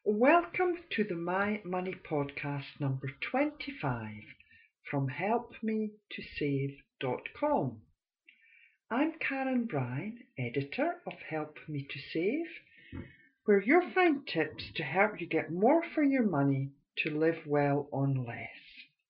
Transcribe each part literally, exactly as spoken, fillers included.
Welcome to the My Money Podcast number twenty-five from help me to save dot com. I'm Karen Bryan, editor of Help Me to Save, where you'll find tips to help you get more for your money to live well on less.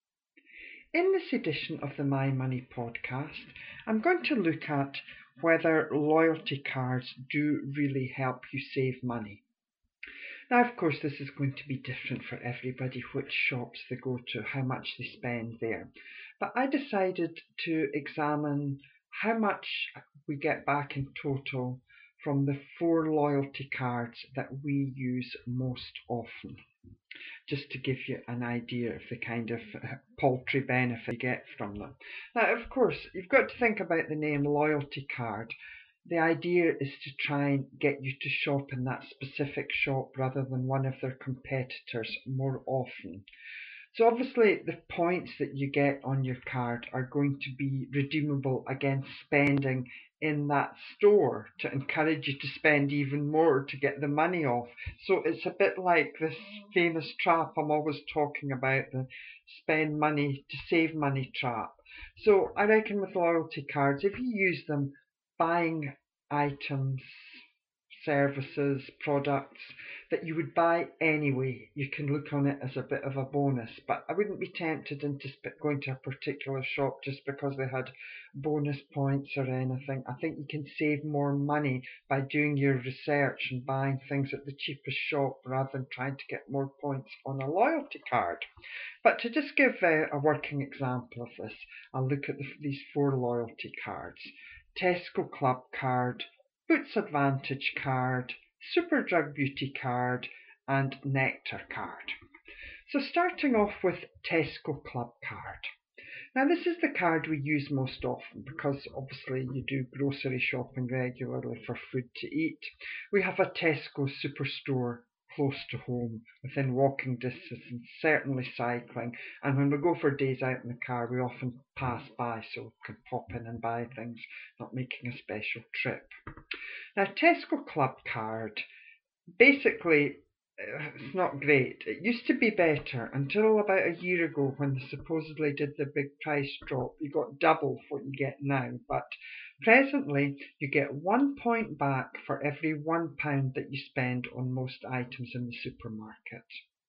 In this edition of the My Money Podcast, I'm going to look at whether loyalty cards do really help you save money. Now, of course, this is going to be different for everybody, which shops they go to, how much they spend there. But I decided to examine how much we get back in total from the four loyalty cards that we use most often, just to give you an idea of the kind of paltry benefit you get from them. Now, of course, you've got to think about the name loyalty card. The idea is to try and get you to shop in that specific shop rather than one of their competitors more often. So obviously the points that you get on your card are going to be redeemable against spending in that store to encourage you to spend even more to get the money off. So it's a bit like this famous trap I'm always talking about, the spend money to save money trap. So I reckon with loyalty cards, if you use them buying items, services, products that you would buy anyway, you can look on it as a bit of a bonus. But I wouldn't be tempted into going to a particular shop just because they had bonus points or anything. I think you can save more money by doing your research and buying things at the cheapest shop rather than trying to get more points on a loyalty card. But to just give a, a working example of this, I'll look at the, these four loyalty cards. Tesco Club card, Boots Advantage card, Superdrug Beauty card, and Nectar card. So starting off with Tesco Club card. Now this is the card we use most often because obviously you do grocery shopping regularly for food to eat. We have a Tesco superstore close to home, within walking distance, and certainly cycling. And when we go for days out in the car, we often pass by so we can pop in and buy things, not making a special trip. Now, Tesco Club card, basically, it's not great. It used to be better until about a year ago when they supposedly did the big price drop. You got double what you get now, but presently you get one point back for every one pound that you spend on most items in the supermarket.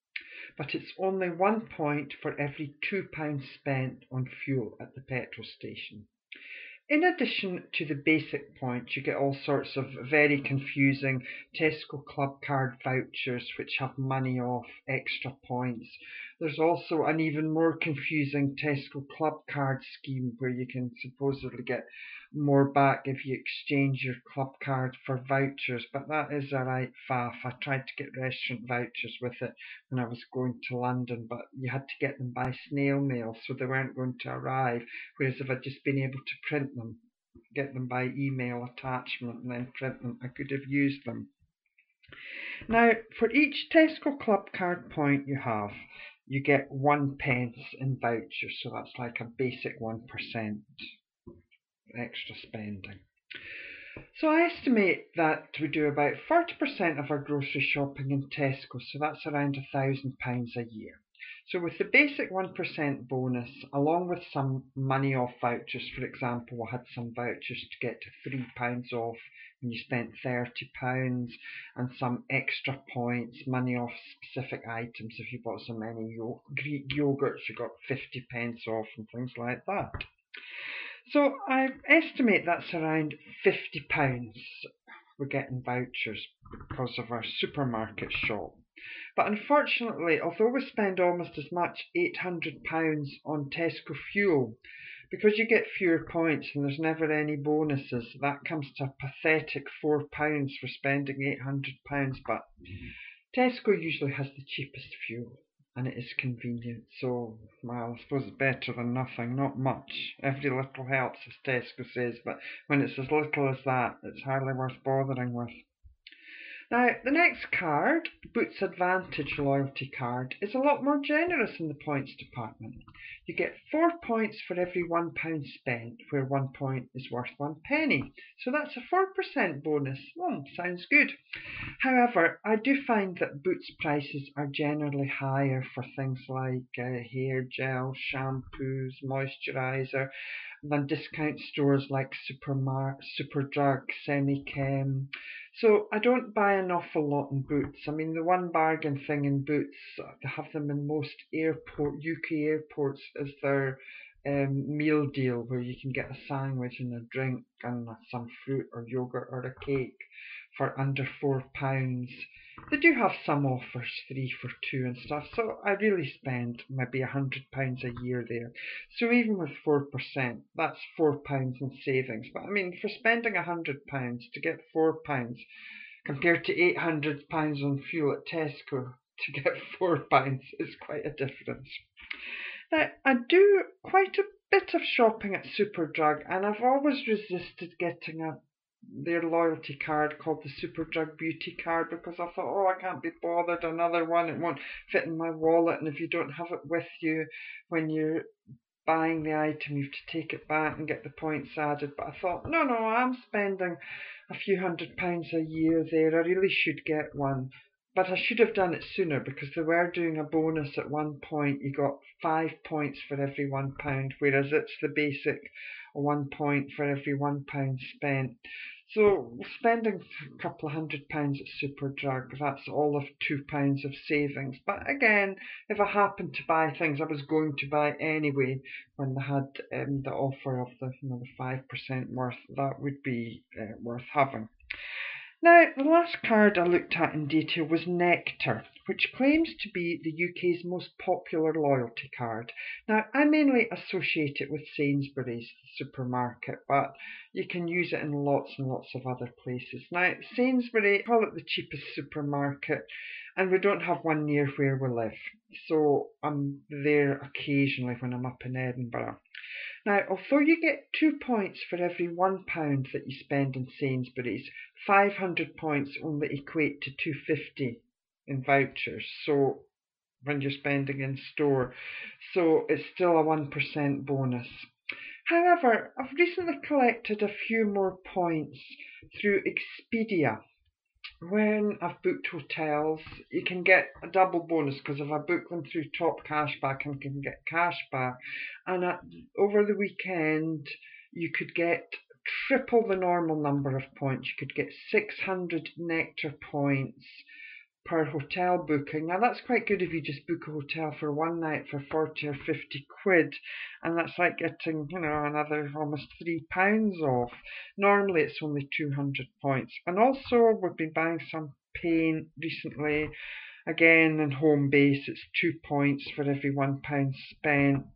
But it's only one point for every two pounds spent on fuel at the petrol station. In addition to the basic points, you get all sorts of very confusing Tesco Club card vouchers which have money off, extra points. There's also an even more confusing Tesco Club card scheme where you can supposedly get more back if you exchange your club card for vouchers, but that is a right faff. I tried to get restaurant vouchers with it when I was going to London, but you had to get them by snail mail, so they weren't going to arrive, whereas if I'd just been able to print them, get them by email attachment and then print them, I could have used them. Now, for each Tesco Club card point you have, you get one pence in vouchers, so that's like a basic one percent extra spending. So I estimate that we do about forty percent of our grocery shopping in Tesco, so that's around a thousand pounds a year. So with the basic one percent bonus, along with some money off vouchers, for example, we had some vouchers to get to three pounds off when you spent thirty pounds, and some extra points, money off specific items. If you bought so many yo- Greek yogurts, you got fifty pence off and things like that. So I estimate that's around fifty pounds we're getting vouchers because of our supermarket shop. But unfortunately, although we spend almost as much, eight hundred pounds on Tesco fuel, because you get fewer points and there's never any bonuses, that comes to a pathetic four pounds for spending eight hundred pounds. But Tesco usually has the cheapest fuel, and it is convenient, so, well, I suppose it's better than nothing, not much. Every little helps, as Tesco says, but when it's as little as that, it's hardly worth bothering with. Now, the next card, Boots Advantage Loyalty Card, is a lot more generous in the points department. You get four points for every one pound spent, where one point is worth one penny. So that's a four percent bonus. Oh, sounds good. However, I do find that Boots prices are generally higher for things like uh, hair gel, shampoos, moisturiser, than discount stores like Supermar- Superdrug, Semichem. So I don't buy an awful lot in Boots. I mean, the one bargain thing in Boots, they have them in most airport U K airports as their um, meal deal, where you can get a sandwich and a drink and some fruit or yogurt or a cake for under four pounds. They do have some offers, three for two and stuff. So I really spend maybe a hundred pounds a year there. So even with four percent, that's four pounds in savings. But I mean, for spending a hundred pounds to get four pounds, compared to eight hundred pounds on fuel at Tesco to get four pounds, is quite a difference. Now, I do quite a bit of shopping at Superdrug, and I've always resisted getting a their loyalty card called the Superdrug Beauty Card, because I thought, oh, I can't be bothered, another one, it won't fit in my wallet, and if you don't have it with you when you're buying the item, you have to take it back and get the points added. But I thought, no, no, I'm spending a few hundred pounds a year there, I really should get one. But I should have done it sooner, because they were doing a bonus at one point. You got five points for every one pound, whereas it's the basic one point for every one pound spent. So spending a couple of hundred pounds at Superdrug, that's all of two pounds of savings. But again, if I happened to buy things I was going to buy anyway, when they had um, the offer of the, you know, the five percent worth, that would be uh, worth having. Now, the last card I looked at in detail was Nectar, which claims to be the U K's most popular loyalty card. Now, I mainly associate it with Sainsbury's supermarket, but you can use it in lots and lots of other places. Now, Sainsbury, call it the cheapest supermarket, and we don't have one near where we live, so I'm there occasionally when I'm up in Edinburgh. Now, although you get two points for every one pound that you spend in Sainsbury's, five hundred points only equate to two fifty in vouchers. So when you're spending in store, so it's still a one percent bonus. However, I've recently collected a few more points through Expedia. When I've booked hotels, you can get a double bonus, because if I book them through Top Cashback, I can get cash back. And at, over the weekend, you could get triple the normal number of points. You could get six hundred Nectar points per hotel booking. Now that's quite good if you just book a hotel for one night for forty or fifty quid, and that's like getting, you know, another almost three pounds off. Normally it's only two hundred points. And also we've been buying some paint recently. Again, in Homebase, it's two points for every one pound spent.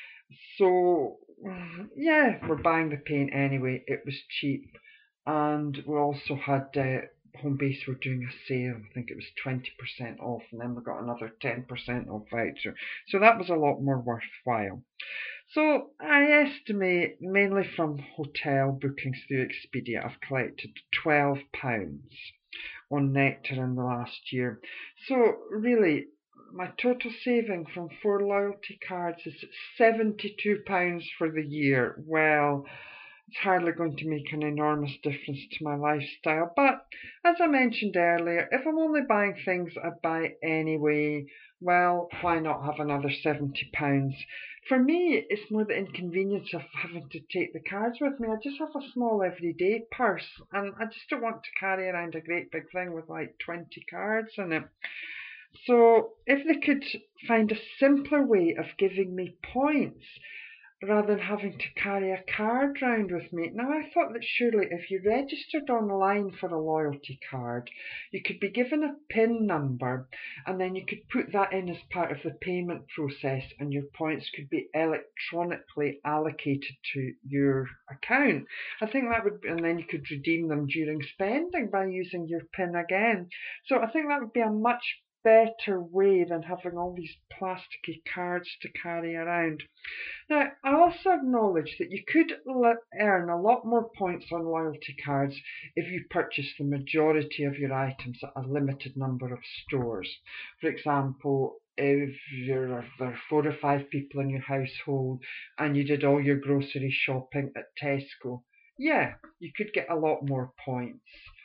So yeah, we're buying the paint anyway. It was cheap, and we also had uh, Homebase were doing a sale. I think it was twenty percent off, and then we got another ten percent off voucher. So that was a lot more worthwhile. So I estimate, mainly from hotel bookings through Expedia, I've collected twelve pounds on Nectar in the last year. So really, my total saving from four loyalty cards is seventy-two pounds for the year. Well, it's hardly going to make an enormous difference to my lifestyle. But as I mentioned earlier, if I'm only buying things I buy anyway, well, why not have another seventy pounds? For me, it's more the inconvenience of having to take the cards with me. I just have a small everyday purse, and I just don't want to carry around a great big thing with like twenty cards in it. So if they could find a simpler way of giving me points, rather than having to carry a card round with me. Now, I thought that surely if you registered online for a loyalty card, you could be given a PIN number, and then you could put that in as part of the payment process, and your points could be electronically allocated to your account. I think that would be, and then you could redeem them during spending by using your PIN again. So I think that would be a much better way than having all these plasticky cards to carry around. Now, I also acknowledge that you could earn a lot more points on loyalty cards if you purchase the majority of your items at a limited number of stores. For example, if you're, there are four or five people in your household and you did all your grocery shopping at Tesco, yeah, you could get a lot more points.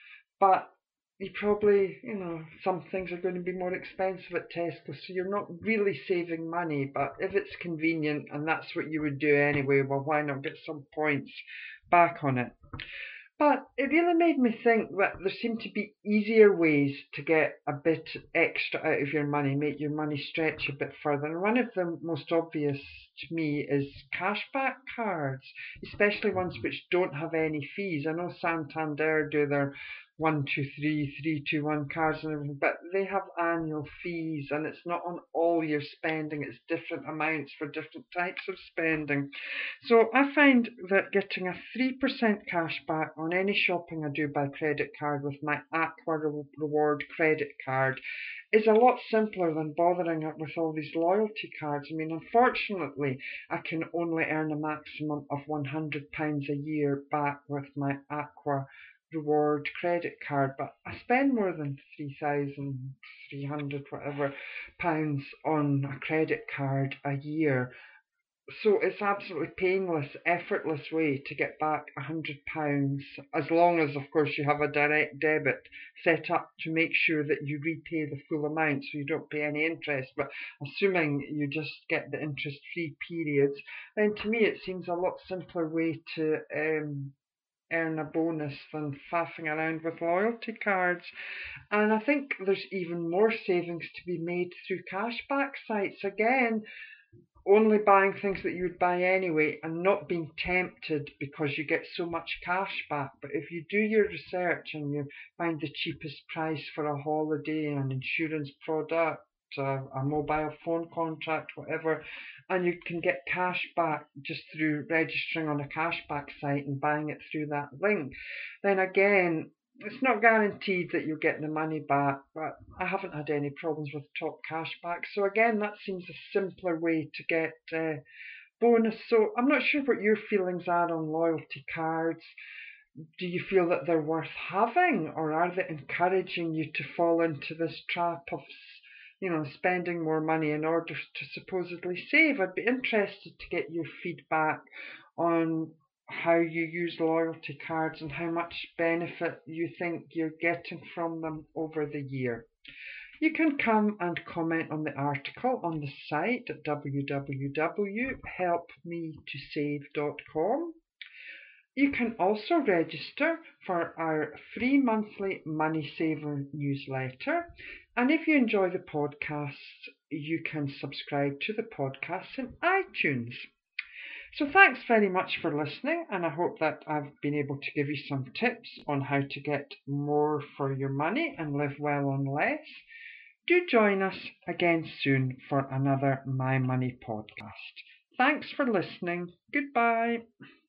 But you probably, you know, some things are going to be more expensive at Tesco, so you're not really saving money. But if it's convenient and that's what you would do anyway, well, why not get some points back on it? But it really made me think that there seem to be easier ways to get a bit extra out of your money, make your money stretch a bit further. And one of the most obvious to me is cashback cards, especially ones which don't have any fees. I know Santander do their one, two, three, three, two, one cards and everything, but they have annual fees and it's not on all your spending, it's different amounts for different types of spending. So I find that getting a three percent cash back on any shopping I do by credit card with my Aqua Reward credit card is a lot simpler than bothering with all these loyalty cards. I mean, unfortunately, I can only earn a maximum of one hundred pounds a year back with my Aqua Reward credit card, but I spend more than three thousand three hundred whatever pounds on a credit card a year. So it's absolutely painless, effortless way to get back one hundred pounds, as long as, of course, you have a direct debit set up to make sure that you repay the full amount so you don't pay any interest. But assuming you just get the interest-free periods, then to me it seems a lot simpler way to um, earn a bonus than faffing around with loyalty cards. And I think there's even more savings to be made through cashback sites. Again, only buying things that you would buy anyway and not being tempted because you get so much cash back. But if you do your research and you find the cheapest price for a holiday, an insurance product, a, a mobile phone contract, whatever, and you can get cash back just through registering on a cashback site and buying it through that link, then again, it's not guaranteed that you'll get the money back, but I haven't had any problems with top cashback. So again, that seems a simpler way to get uh, bonus. So I'm not sure what your feelings are on loyalty cards. Do you feel that they're worth having, or are they encouraging you to fall into this trap of, you know, spending more money in order to supposedly save? I'd be interested to get your feedback on how you use loyalty cards and how much benefit you think you're getting from them over the year. You can come and comment on the article on the site at w w w dot help me to save dot com. You can also register for our free monthly Money Saver newsletter. And if you enjoy the podcast, you can subscribe to the podcast in iTunes. So thanks very much for listening, and I hope that I've been able to give you some tips on how to get more for your money and live well on less. Do join us again soon for another My Money podcast. Thanks for listening. Goodbye.